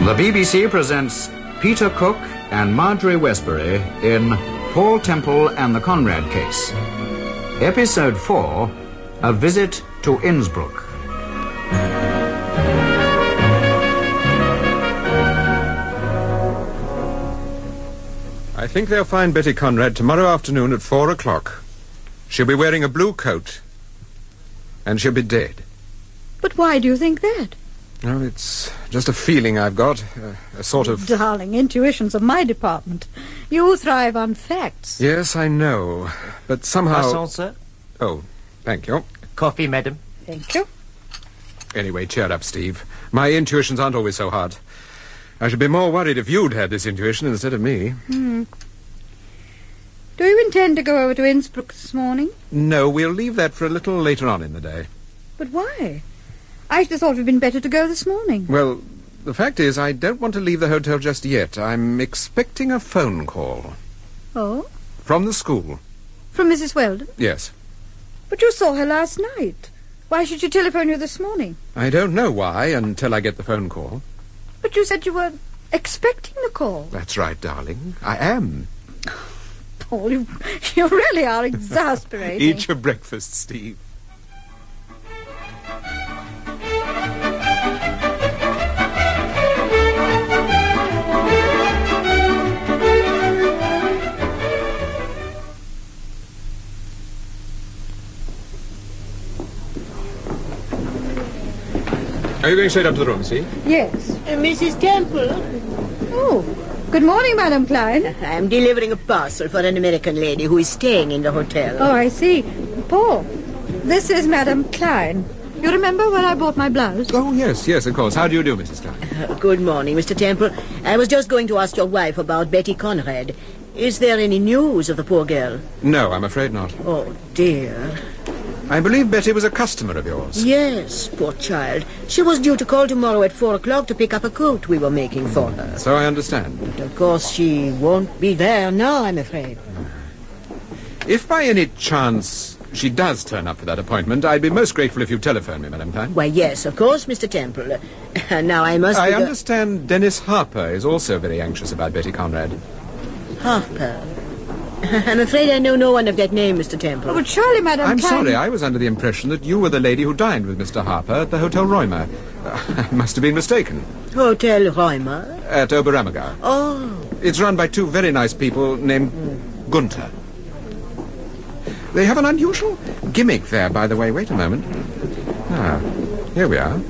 The BBC presents Peter Cook and Marjorie Westbury in Paul Temple and the Conrad Case. Episode 4, A Visit to Innsbruck. I think they'll find Betty Conrad tomorrow afternoon at 4 o'clock. She'll be wearing a blue coat. And she'll be dead. But why do you think that? Oh, it's just a feeling I've got. A sort of... Darling, intuitions are my department. You thrive on facts. Yes, I know. But somehow... Croissant, sir. Oh, thank you. Coffee, madam. Thank you. Anyway, cheer up, Steve. My intuitions aren't always so hard. I should be more worried if you'd had this intuition instead of me. Do you intend to go over to Innsbruck this morning? No, we'll leave that for a little later on in the day. But why? I should have thought it would been better to go this morning. Well, the fact is, I don't want to leave the hotel just yet. I'm expecting a phone call. Oh? From the school. From Mrs. Weldon? Yes. But you saw her last night. Why should she telephone you this morning? I don't know why until I get the phone call. But you said you were expecting the call. That's right, darling. I am. Paul, you really are exasperating. Eat your breakfast, Steve. Are you going straight up to the room, Steve? Yes. Mrs. Temple? Oh, good morning, Madam Klein. I'm delivering a parcel for an American lady who is staying in the hotel. Oh, I see. Paul, this is Madam Klein. You remember when I bought my blouse? Oh, yes, of course. How do you do, Mrs. Klein? Good morning, Mr. Temple. I was just going to ask your wife about Betty Conrad. Is there any news of the poor girl? No, I'm afraid not. Oh, dear. I believe Betty was a customer of yours. Yes, poor child. She was due to call tomorrow at 4 o'clock to pick up a coat we were making for her. So I understand. But of course, she won't be there now, I'm afraid. If by any chance she does turn up for that appointment, I'd be most grateful if you telephone me, Madam Klein. Why, yes, of course, Mr. Temple. Now I must... I understand Dennis Harper is also very anxious about Betty Conrad. Harper? I'm afraid I know no one of that name, Mr. Temple. Oh, but surely, Madam I'm Klein... sorry, I was under the impression that you were the lady who dined with Mr. Harper at the Hotel Reumer. I must have been mistaken. Hotel Reumer? At Oberammergau. Oh. It's run by two very nice people named Gunther. They have an unusual gimmick there, by the way. Wait a moment. Ah, here we are.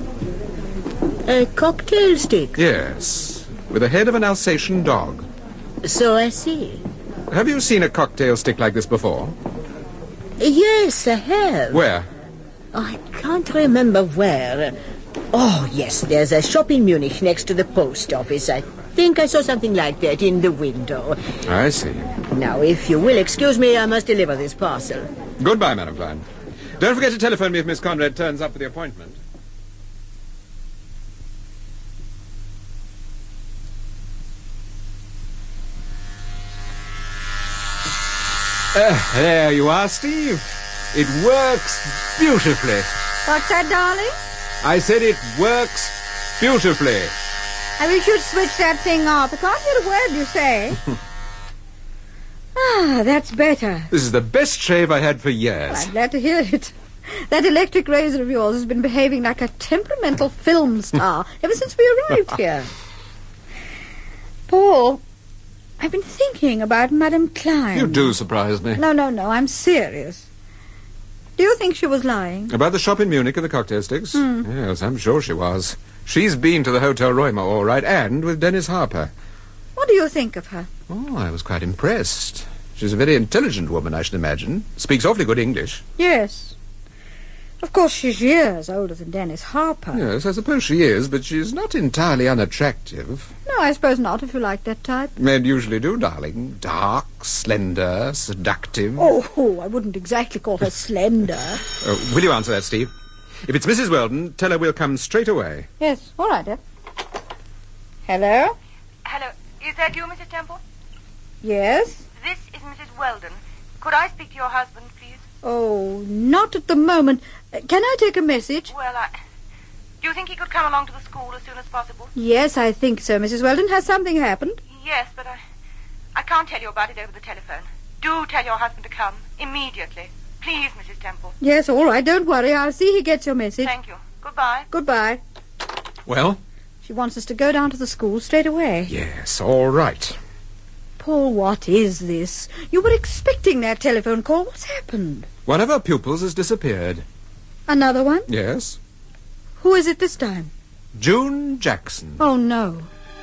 A cocktail stick? Yes, with the head of an Alsatian dog. So I see. Have you seen a cocktail stick like this before? Yes, I have. Where? I can't remember where. Oh, yes, there's a shop in Munich next to the post office. I think I saw something like that in the window. I see. Now, if you will excuse me, I must deliver this parcel. Goodbye, Madam Klein. Don't forget to telephone me if Miss Conrad turns up for the appointment. There you are, Steve. It works beautifully. What's that, darling? I said it works beautifully. I wish you'd switch that thing off. I can't hear a word you say. That's better. This is the best shave I had for years. Well, I'm glad to hear it. That electric razor of yours has been behaving like a temperamental film star ever since we arrived here. Paul, I've been thinking about Madame Klein. You do surprise me. No, I'm serious. Do you think she was lying? About the shop in Munich and the cocktail sticks? Yes, I'm sure she was. She's been to the Hotel Reumer, all right, and with Dennis Harper. What do you think of her? Oh, I was quite impressed. She's a very intelligent woman, I should imagine. Speaks awfully good English. Yes. Of course, she's years older than Dennis Harper. Yes, I suppose she is, but she's not entirely unattractive. No, I suppose not, if you like that type. Men usually do, darling. Dark, slender, seductive. Oh, I wouldn't exactly call her slender. Will you answer that, Steve? If it's Mrs. Weldon, tell her we'll come straight away. Yes, all right, dear. Hello? Hello. Is that you, Mrs. Temple? Yes? This is Mrs. Weldon. Could I speak to your husband, please? Oh, not at the moment. Can I take a message? Well, Do you think he could come along to the school as soon as possible? Yes, I think so, Mrs. Weldon. Has something happened? Yes, but I can't tell you about it over the telephone. Do tell your husband to come immediately. Please, Mrs. Temple. Yes, all right. Don't worry. I'll see he gets your message. Thank you. Goodbye. Goodbye. Well? She wants us to go down to the school straight away. Yes, all right. Paul, what is this? You were expecting that telephone call. What's happened? One of our pupils has disappeared. Another one? Yes. Who is it this time? June Jackson. Oh, no.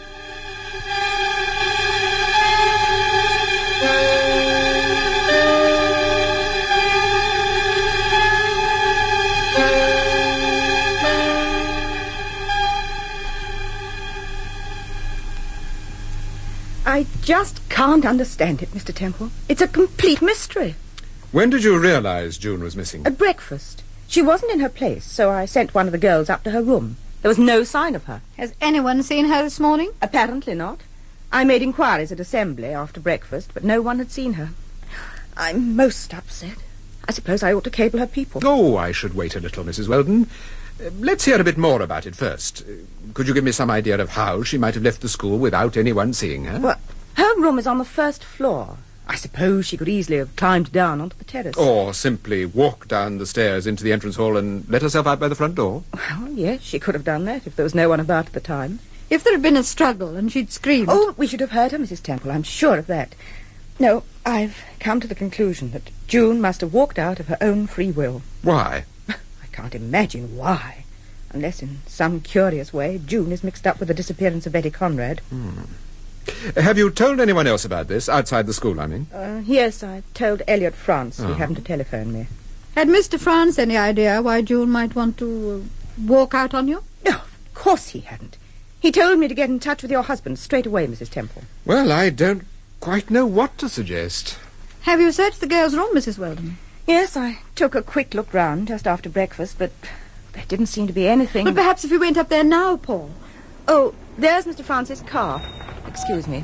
I just can't understand it, Mr. Temple. It's a complete mystery. When did you realize June was missing? At breakfast. She wasn't in her place, so I sent one of the girls up to her room. There was no sign of her. Has anyone seen her this morning? Apparently not. I made inquiries at assembly after breakfast, but no one had seen her. I'm most upset. I suppose I ought to cable her people. Oh, I should wait a little, Mrs. Weldon. Let's hear a bit more about it first. Could you give me some idea of how she might have left the school without anyone seeing her? Well, her room is on the first floor. I suppose she could easily have climbed down onto the terrace. Or simply walk down the stairs into the entrance hall and let herself out by the front door? Well, yes, she could have done that if there was no one about at the time. If there had been a struggle and she'd screamed... Oh, we should have heard her, Mrs. Temple. I'm sure of that. No, I've come to the conclusion that June must have walked out of her own free will. Why? I can't imagine why. Unless in some curious way June is mixed up with the disappearance of Betty Conrad. Have you told anyone else about this, outside the school, I mean? Yes, I told Elliot France. He happened to telephone me. Had Mr. France any idea why June might want to walk out on you? No, of course he hadn't. He told me to get in touch with your husband straight away, Mrs. Temple. Well, I don't quite know what to suggest. Have you searched the girl's room, Mrs. Weldon? Yes, I took a quick look round just after breakfast, but there didn't seem to be anything. But perhaps if we went up there now, Paul. Oh, there's Mr. Francis' car. Excuse me.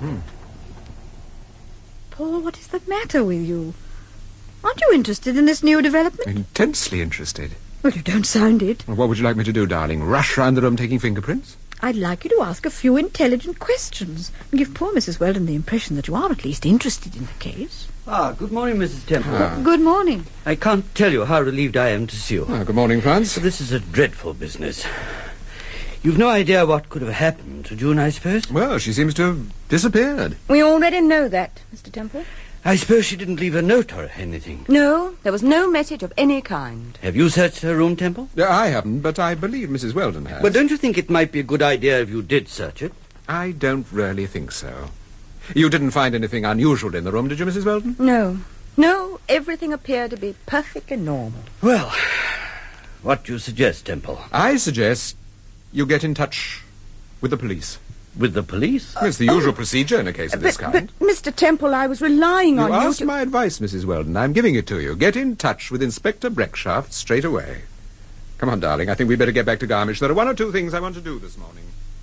Paul, what is the matter with you? Aren't you interested in this new development? Intensely interested. Well, you don't sound it. Well, what would you like me to do, darling? Rush round the room taking fingerprints? I'd like you to ask a few intelligent questions and give poor Mrs. Weldon the impression that you are at least interested in the case. Good morning, Mrs. Temple. Good morning. I can't tell you how relieved I am to see you. Good morning, France. This is a dreadful business. You've no idea what could have happened to June, I suppose? Well, she seems to have disappeared. We already know that, Mr. Temple. I suppose she didn't leave a note or anything. No, there was no message of any kind. Have you searched her room, Temple? I haven't, but I believe Mrs. Weldon has. But don't you think it might be a good idea if you did search it? I don't really think so. You didn't find anything unusual in the room, did you, Mrs. Weldon? No. No, everything appeared to be perfectly normal. Well, what do you suggest, Temple? I suggest you get in touch with the police. With the police? It's the usual procedure in a case of this kind. But, Mr. Temple, I was relying on you asked to... my advice, Mrs. Weldon. I'm giving it to you. Get in touch with Inspector Breckshaft straight away. Come on, darling. I think we'd better get back to Garmisch. There are one or two things I want to do this morning.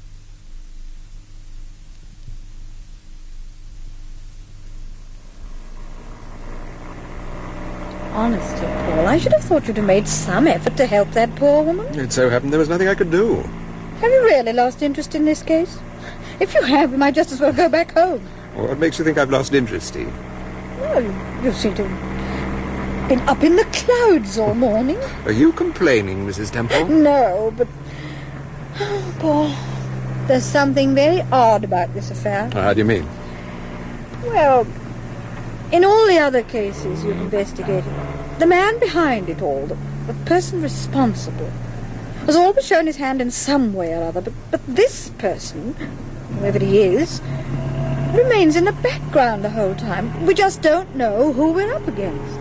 Honestly, Paul, I should have thought you'd have made some effort to help that poor woman. It so happened there was nothing I could do. Have you really lost interest in this case? If you have, we might just as well go back home. What makes you think I've lost interest, Steve? Well, you seem to have been up in the clouds all morning. Are you complaining, Mrs. Temple? No, but... Oh, Paul, there's something very odd about this affair. How do you mean? Well, in all the other cases you've investigated, the man behind it all, the person responsible, has always shown his hand in some way or other, but this person, whoever he is, remains in the background the whole time. We just don't know who we're up against.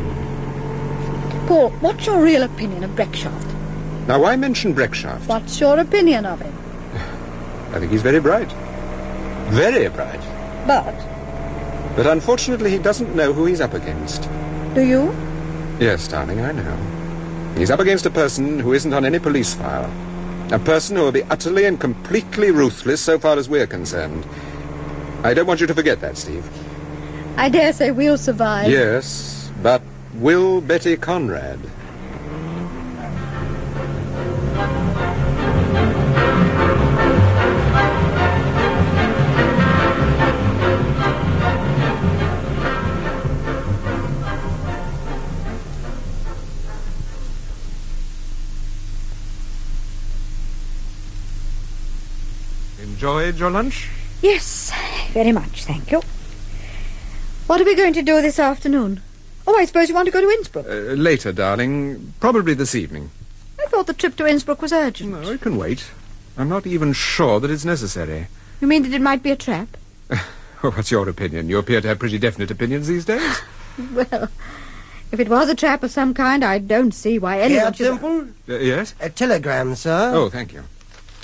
Paul, what's your real opinion of Breckshaft? Now, why mention Breckshaft? What's your opinion of him? I think he's very bright. Very bright. But But unfortunately, he doesn't know who he's up against. do you? Yes, darling, I know. He's up against a person who isn't on any police file. A person who will be utterly and completely ruthless so far as we're concerned. I don't want you to forget that, Steve. I dare say we'll survive. Yes, but will Betty Conrad? Enjoyed your lunch? Yes, very much, thank you. What are we going to do this afternoon? Oh, I suppose you want to go to Innsbruck. Later, darling. Probably this evening. I thought the trip to Innsbruck was urgent. No, it can wait. I'm not even sure that it's necessary. You mean that it might be a trap? Well, what's your opinion? You appear to have pretty definite opinions these days. Well, if it was a trap of some kind, I don't see why anyone should... Temple? Yes? A telegram, sir. Oh, thank you.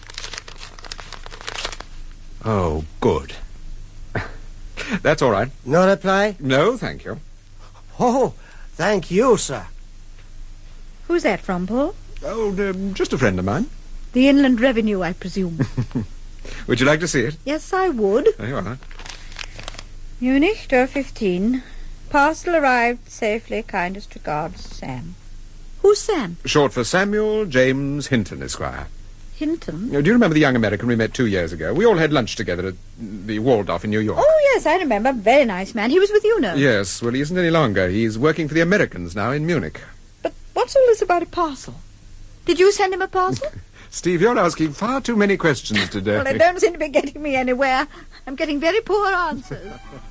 Oh, good. That's all right. No reply? No, thank you. Oh, thank you, sir. Who's that from, Paul? Oh, just a friend of mine. The Inland Revenue, I presume. Would you like to see it? Yes, I would. There you are. Munich, door 15. Parcel arrived safely. Kindest regards, Sam. Who's Sam? Short for Samuel James Hinton, Esquire. Hinton? Do you remember the young American we met 2 years ago? We all had lunch together at the Waldorf in New York. Oh, yes, I remember. Very nice man. He was with you, no? Yes, well, he isn't any longer. He's working for the Americans now in Munich. But what's all this about a parcel? Did you send him a parcel? Steve, you're asking far too many questions today. Well, they don't seem to be getting me anywhere. I'm getting very poor answers.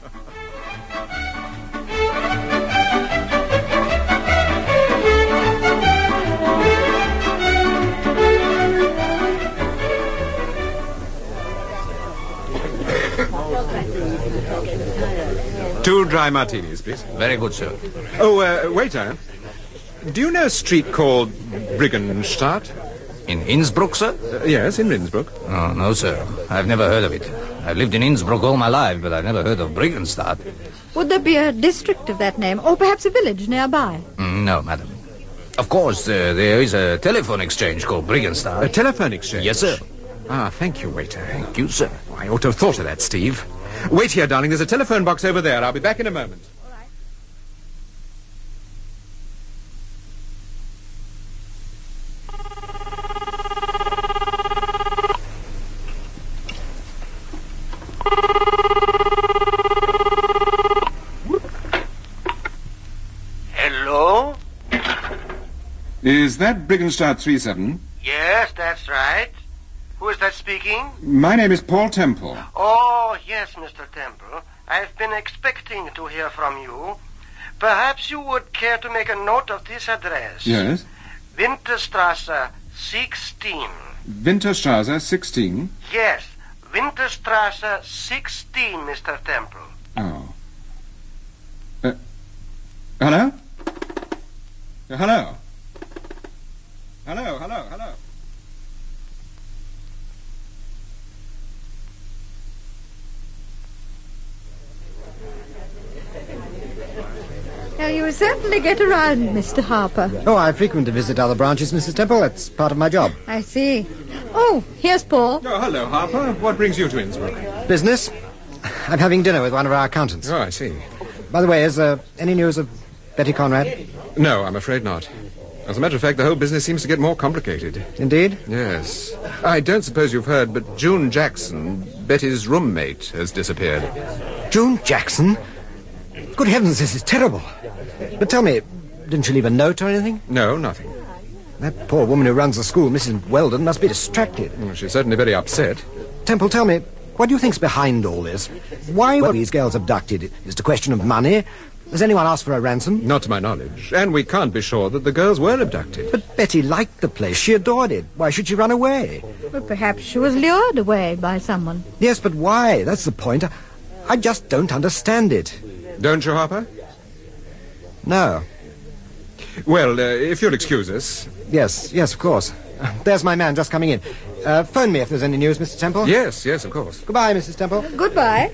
Two dry martinis, please. Very good, sir. Oh, waiter. Do you know a street called Briggenstadt? In Innsbruck, sir? Yes, in Innsbruck. Oh, no, sir. I've never heard of it. I've lived in Innsbruck all my life, but I've never heard of Briggenstadt. Would there be a district of that name, or perhaps a village nearby? No, madam. Of course, there is a telephone exchange called Briggenstadt. A telephone exchange? Yes, sir. Ah, thank you, waiter. Thank you, sir. I ought to have thought of that, Steve. Wait here, darling. There's a telephone box over there. I'll be back in a moment. All right. Hello? Is that Briggenstadt 37? Yes, that's right. Who is that speaking? My name is Paul Temple. Oh, yes, Mr. Temple. I've been expecting to hear from you. Perhaps you would care to make a note of this address. Yes? Winterstrasse 16. Winterstrasse 16? Yes, Winterstrasse 16, Mr. Temple. Oh. Hello? Hello? Hello? Now, you certainly get around, Mr. Harper. Oh, I frequently visit other branches, Mrs. Temple. That's part of my job. I see. Oh, here's Paul. Oh, hello, Harper. What brings you to Innsbruck? Business? I'm having dinner with one of our accountants. Oh, I see. By the way, is there any news of Betty Conrad? No, I'm afraid not. As a matter of fact, the whole business seems to get more complicated. Indeed? Yes. I don't suppose you've heard, but June Jackson, Betty's roommate, has disappeared. June Jackson? Good heavens, this is terrible. But tell me, didn't she leave a note or anything? No, nothing. That poor woman who runs the school, Mrs. Weldon, must be distracted. Well, she's certainly very upset. Temple, tell me, what do you think's behind all this? Why were these girls abducted? Is it a question of money? Has anyone asked for a ransom? Not to my knowledge. And we can't be sure that the girls were abducted. But Betty liked the place. She adored it. Why should she run away? Well, perhaps she was lured away by someone. Yes, but why? That's the point. I just don't understand it. Don't you, Harper? No. Well, if you'll excuse us. Yes, of course. There's my man just coming in. Phone me if there's any news, Mr. Temple. Yes, of course. Goodbye, Mrs. Temple. Goodbye.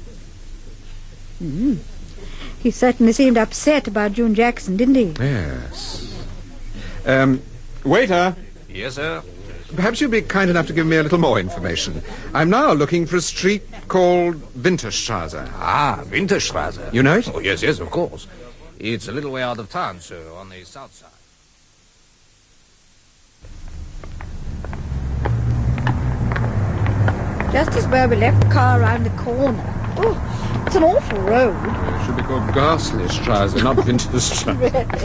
He certainly seemed upset about June Jackson, didn't he? Yes. Waiter. Yes, sir. Perhaps you'd be kind enough to give me a little more information. I'm now looking for a street called Winterstrasse. Ah, Winterstrasse. You know it? Oh, yes, of course. It's a little way out of town, sir, on the south side. Just as where we left the car around the corner. Oh, it's an awful road. It should be called Garslestrasse, not Winterstrasse. Really?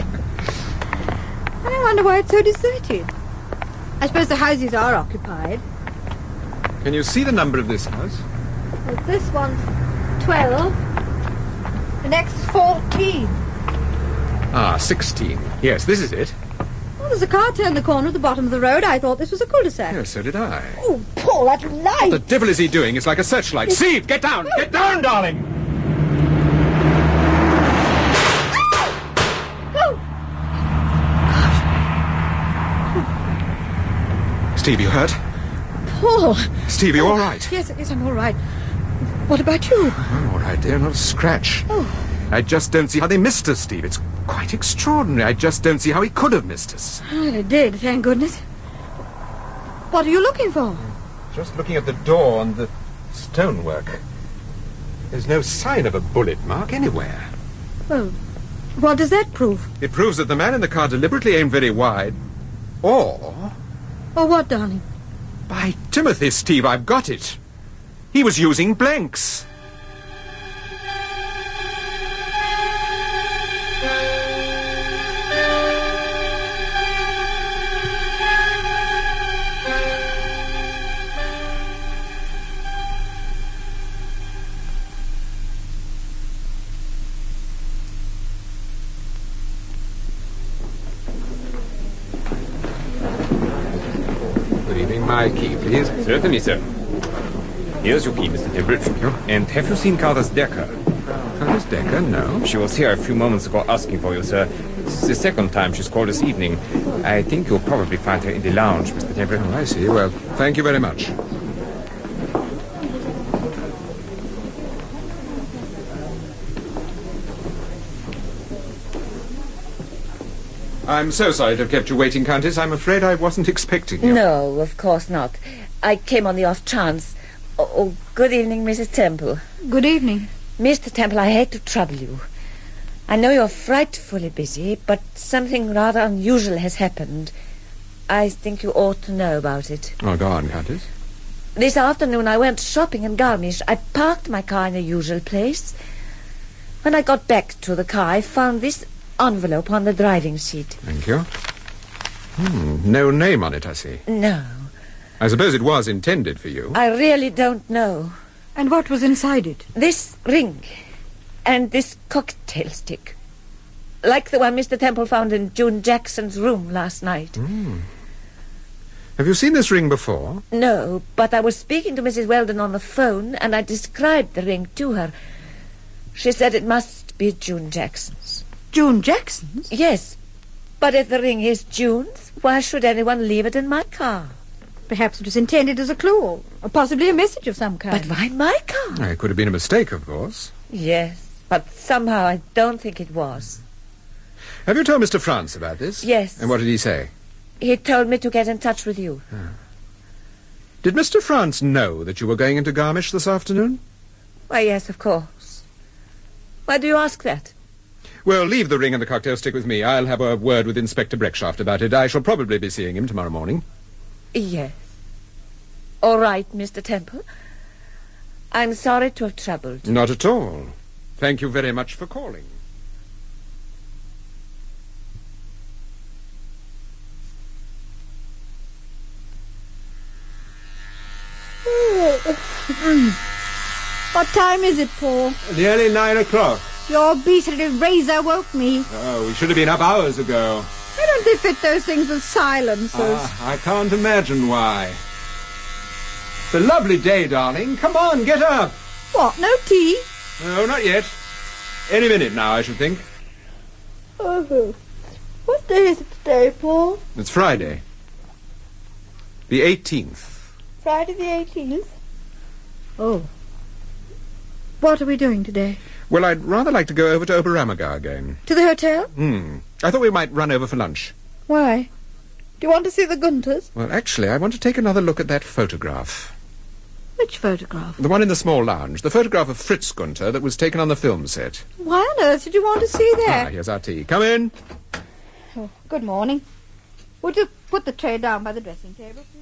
And I wonder why it's so deserted. I suppose the houses are occupied. Can you see the number of this house? Well, this one's 12. The next is 14. Ah, 16. Yes, this is it. Well, there's a car turned the corner at the bottom of the road. I thought this was a cul-de-sac. Yes, so did I. Oh, Paul, that light! What the devil is he doing? It's like a searchlight. Steve, get down! Get down, darling! Steve, you hurt? Paul! Steve, you all right? Yes, I'm all right. What about you? I'm all right, dear. Not a scratch. Oh. I just don't see how they missed us, Steve. It's quite extraordinary. I just don't see how he could have missed us. Well, it did, thank goodness. What are you looking for? Just looking at the door and the stonework. There's no sign of a bullet mark anywhere. Well, what does that prove? It proves that the man in the car deliberately aimed very wide. Or... Or what, darling? By Timothy, Steve, I've got it. He was using blanks. My key, please. Certainly, sir. Here's your key, Mr. Temple. Thank you. And have you seen Countess Decker? Countess Decker? No. She was here a few moments ago asking for you, sir. This is the second time she's called this evening. I think you'll probably find her in the lounge, Mr. Temple. Oh, I see. Well, thank you very much. I'm so sorry to have kept you waiting, Countess. I'm afraid I wasn't expecting you. No, of course not. I came on the off chance. Oh, good evening, Mrs. Temple. Good evening. Mr. Temple, I hate to trouble you. I know you're frightfully busy, but something rather unusual has happened. I think you ought to know about it. Oh, go on, Countess. This afternoon I went shopping in Garmisch. I parked my car in the usual place. When I got back to the car, I found this envelope on the driving seat. Thank you. No name on it, I see. No. I suppose it was intended for you. I really don't know. And what was inside it? This ring and this cocktail stick. Like the one Mr. Temple found in June Jackson's room last night. Have you seen this ring before? No, but I was speaking to Mrs. Weldon on the phone and I described the ring to her. She said it must be June Jackson's. June Jackson's? Yes, but if the ring is June's, why should anyone leave it in my car? Perhaps it was intended as a clue, or possibly a message of some kind. But why my car? It could have been a mistake, of course. Yes, but somehow I don't think it was. Have you told Mr. France about this? Yes. And what did he say? He told me to get in touch with you. Did Mr. France know that you were going into Garmisch this afternoon? Why, yes, of course. Why do you ask that? Well, leave the ring and the cocktail stick with me. I'll have a word with Inspector Breckshaft about it. I shall probably be seeing him tomorrow morning. Yes. All right, Mr. Temple. I'm sorry to have troubled you. Not at all. Thank you very much for calling. What time is it, Paul? Nearly 9 o'clock. Your beastly razor woke me. Oh, we should have been up hours ago. Why don't they fit those things with silencers? I can't imagine why. It's a lovely day, darling. Come on, get up. What, no tea? No, not yet. Any minute now, I should think. Oh. What day is it today, Paul? It's Friday. The 18th. Friday the 18th? Oh. What are we doing today? Well, I'd rather like to go over to Oberammergau again. To the hotel? I thought we might run over for lunch. Why? Do you want to see the Gunters? Well, actually, I want to take another look at that photograph. Which photograph? The one in the small lounge. The photograph of Fritz Gunter that was taken on the film set. Why on earth did you want to see that? Here's our tea. Come in. Oh, good morning. Would you put the tray down by the dressing table, please?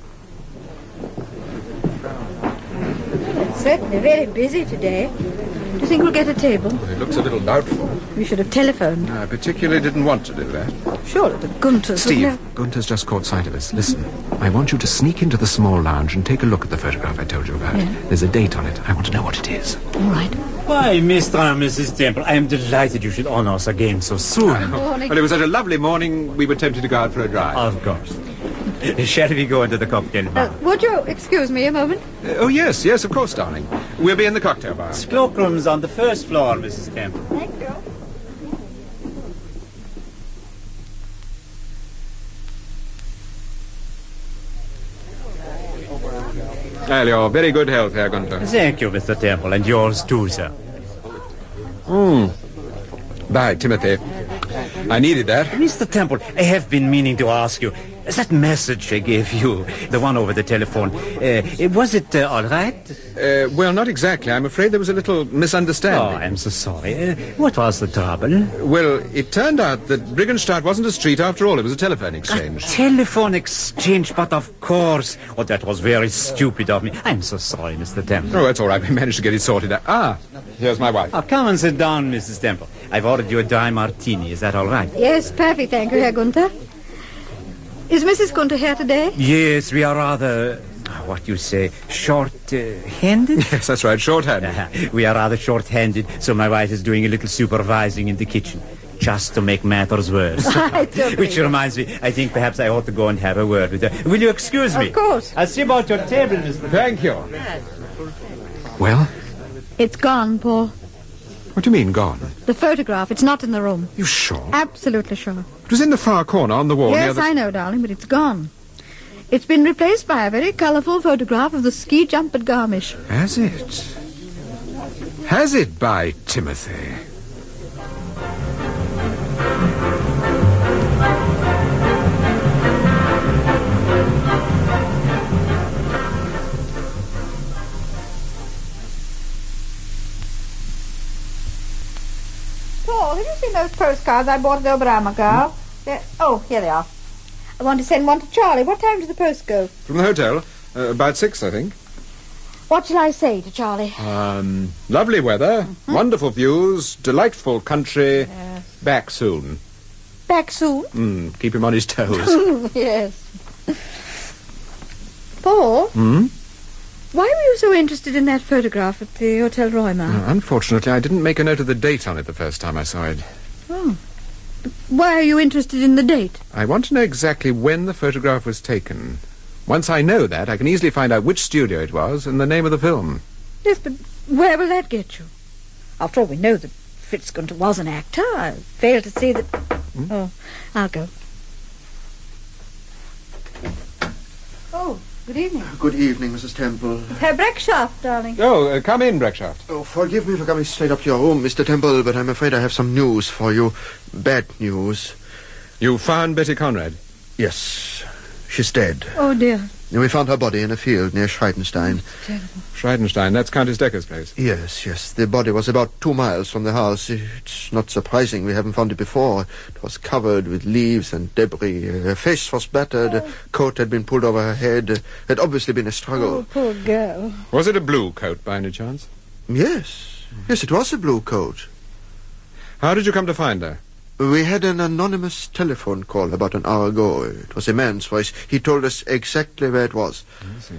Certainly very busy today. Do you think we'll get a table? It looks a little doubtful. We should have telephoned. I particularly didn't want to do that. Surely the Gunters... Steve, Gunter's just caught sight of us. Listen, I want you to sneak into the small lounge and take a look at the photograph I told you about. Yeah. There's a date on it. I want to know what it is. All right. Why, Mr. and Mrs. Temple, I am delighted you should honor us again so soon. Morning. Well, it was such a lovely morning, we were tempted to go out for a drive. Of course. Shall we go into the cocktail bar? Would you excuse me a moment? Oh, yes, of course, darling. We'll be in the cocktail bar. Cloakrooms on the first floor, Mrs. Temple. Thank you. Well, your very good health, Herr Gunther. Thank you, Mr. Temple, and yours too, sir. Bye, Timothy. I needed that. Mr. Temple, I have been meaning to ask you, that message I gave you, the one over the telephone, was it all right? Well, not exactly. I'm afraid there was a little misunderstanding. Oh, I'm so sorry. What was the trouble? Well, it turned out that Briggenstadt wasn't a street after all. It was a telephone exchange. A telephone exchange, but of course. Oh, that was very stupid of me. I'm so sorry, Mr. Temple. Oh, that's all right. We managed to get it sorted out. Ah, here's my wife. Oh, come and sit down, Mrs. Temple. I've ordered you a dry martini. Is that all right? Yes, perfect, thank you, Herr Gunther. Is Mrs. Gunther here today? Yes, we are rather, what you say, short-handed? Yes, that's right, short-handed. We are rather short-handed, so my wife is doing a little supervising in the kitchen, just to make matters worse. Which reminds me, I think perhaps I ought to go and have a word with her. Will you excuse me? Of course. I'll see about your table, Mr. Thank you. Well? It's gone, Paul. What do you mean, gone? The photograph, it's not in the room. You sure? Absolutely sure. It was in the far corner on the wall near Yes, the... I know, darling, but it's gone. It's been replaced by a very colourful photograph of the ski jump at Garmisch. Has it? Has it, by Timothy? Paul, have you seen those postcards I bought at Oberammergau? Oh, here they are. I want to send one to Charlie. What time does the post go? From the hotel? About 6, I think. What shall I say to Charlie? Lovely weather, wonderful views, delightful country. Yes. Back soon. Back soon? Keep him on his toes. Yes. Paul? Why were you so interested in that photograph at the Hotel Roymar? Unfortunately, I didn't make a note of the date on it the first time I saw it. Oh. Why are you interested in the date? I want to know exactly when the photograph was taken. Once I know that, I can easily find out which studio it was and the name of the film. Yes, but where will that get you? After all, we know that Fritz Gunther was an actor. I fail to see that... Oh, I'll go. Oh, good evening. Good evening, Mrs. Temple. Herr Breckschaft, darling. Oh, come in, Breckschaft. Oh, forgive me for coming straight up to your room, Mr. Temple, but I'm afraid I have some news for you. Bad news. You found Betty Conrad? Yes. She's dead. Oh, dear. We found her body in a field near Schreidenstein. Terrible. Schreidenstein, that's Countess Decker's place. Yes. The body was about 2 miles from the house. It's not surprising we haven't found it before. It was covered with leaves and debris. Her face was battered. A coat had been pulled over her head. It had obviously been a struggle. Oh, poor girl. Was it a blue coat, by any chance? Yes, it was a blue coat. How did you come to find her? We had an anonymous telephone call about an hour ago. It was a man's voice. He told us exactly where it was. I see.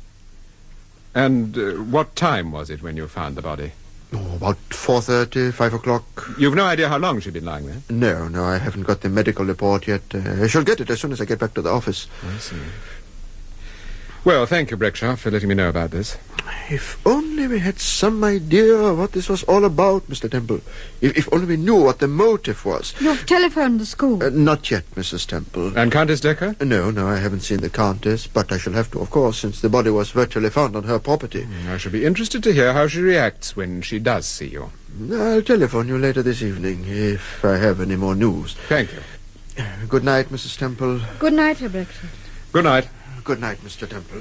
And what time was it when you found the body? Oh, about 4:30, 5 o'clock. You've no idea how long she'd been lying there? No, I haven't got the medical report yet. I shall get it as soon as I get back to the office. I see. Well, thank you, Breckschaft, for letting me know about this. If only we had some idea what this was all about, Mr. Temple. If only we knew what the motive was. You've telephoned the school? Not yet, Mrs. Temple. And Countess Decker? No, I haven't seen the Countess, but I shall have to, of course, since the body was virtually found on her property. I shall be interested to hear how she reacts when she does see you. I'll telephone you later this evening, if I have any more news. Thank you. Good night, Mrs. Temple. Good night, Herr Breckschaft. Good night. Good night, Mr. Temple.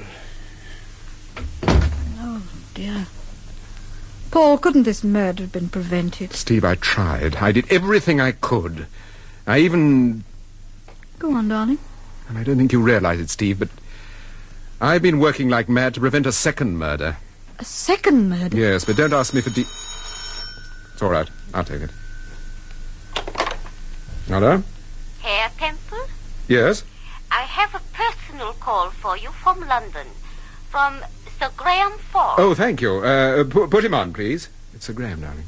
Oh, dear. Paul, couldn't this murder have been prevented? Steve, I tried. I did everything I could. I even... Go on, darling. And I don't think you realize it, Steve, but I've been working like mad to prevent a second murder. A second murder? Yes, but don't ask me for It's all right. I'll take it. Hello? Herr Temple? Yes? I have a personal call for you from London. From Sir Graham Fox. Oh, thank you. Put him on, please. It's Sir Graham, darling.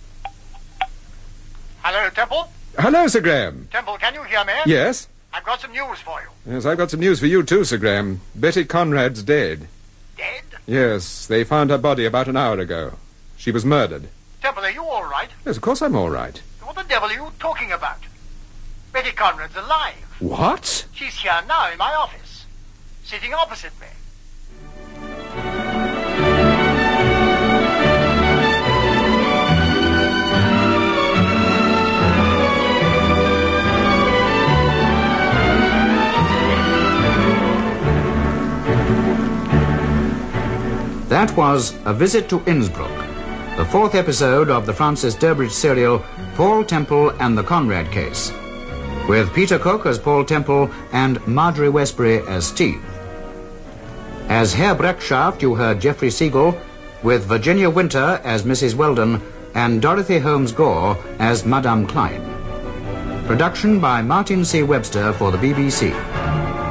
Hello, Temple? Hello, Sir Graham. Temple, can you hear me? Yes? I've got some news for you. Yes, I've got some news for you too, Sir Graham. Betty Conrad's dead. Dead? Yes, they found her body about an hour ago. She was murdered. Temple, are you all right? Yes, of course I'm all right. What the devil are you talking about? Betty Conrad's alive. What? She's here now in my office, sitting opposite me. That was A Visit to Innsbruck, the fourth episode of the Francis Durbridge serial Paul Temple and the Conrad Case, with Peter Cook as Paul Temple and Marjorie Westbury as Steve. As Herr Breckschaft, you heard Geoffrey Siegel, with Virginia Winter as Mrs. Weldon and Dorothy Holmes Gore as Madame Klein. Production by Martin C. Webster for the BBC.